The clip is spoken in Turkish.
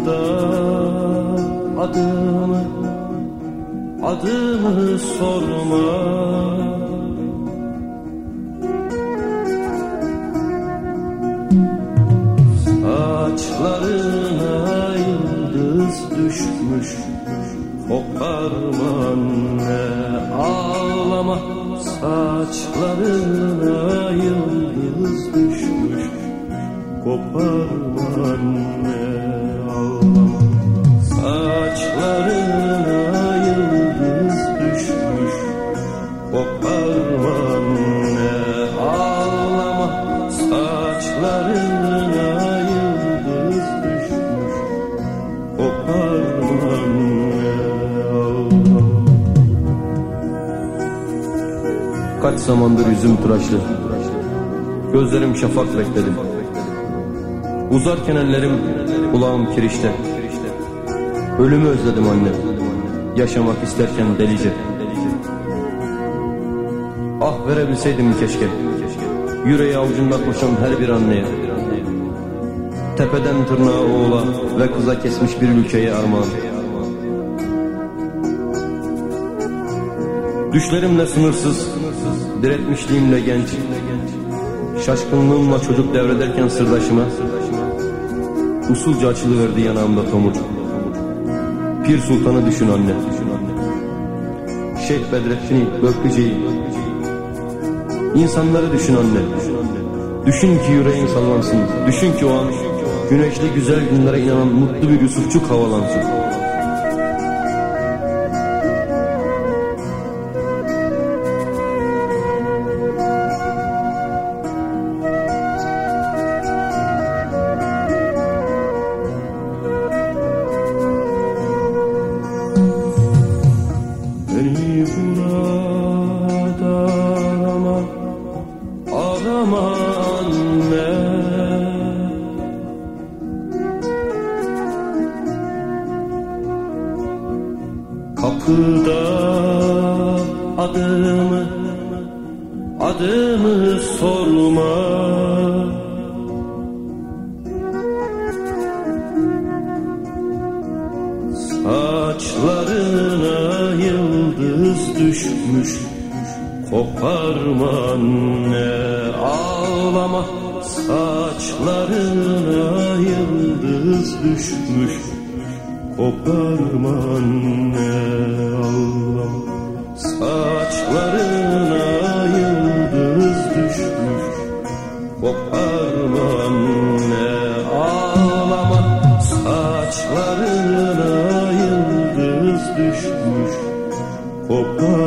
Kapıda adımı sorma. Saçlarına yıldız düşmüş, koparma anne, ağlama. Saçlarına yıldız düşmüş, koparma anne, ağlama. Saçlarına yıldız düşmüş, koparma anne, ağlama. Saçlarına yıldız düşmüş, koparma anne, ağlama. Kaç zamandır yüzüm tıraşlı, gözlerim şafak bekledim. Uzarken ellerim, kulağım kirişte. Ölümü özledim anne, yaşamak isterken delice. Ah verebilseydim keşke, yüreği avucunda koşan her bir anneye. Tepeden tırnağa oğula ve kıza kesmiş bir ülkeye armağan. Düşlerimle sınırsız, diretmişliğimle genç, şaşkınlığımla çocuk devrederken sırdaşıma, usulca açılıverdi yanağımda tomur. Pir Sultan'ı düşün anne, Şeyh Bedrettin'i, Börküce'yi, İnsanları düşün anne. Düşün ki yüreğin sallansın, düşün ki o an güneşli güzel günlere inanan mutlu bir Yusufçuk havalansın. Beni burada arama anne, kapıda adımı sorma. Saçlarına yıldız düşmüş, koparma anne, ağlama. Saçlarına yıldız düşmüş, koparma anne, ağlama. Saçlarına yıldız düşmüş, koparma anne, ağlama. Saçlarına yıldız düşmüş, koparma.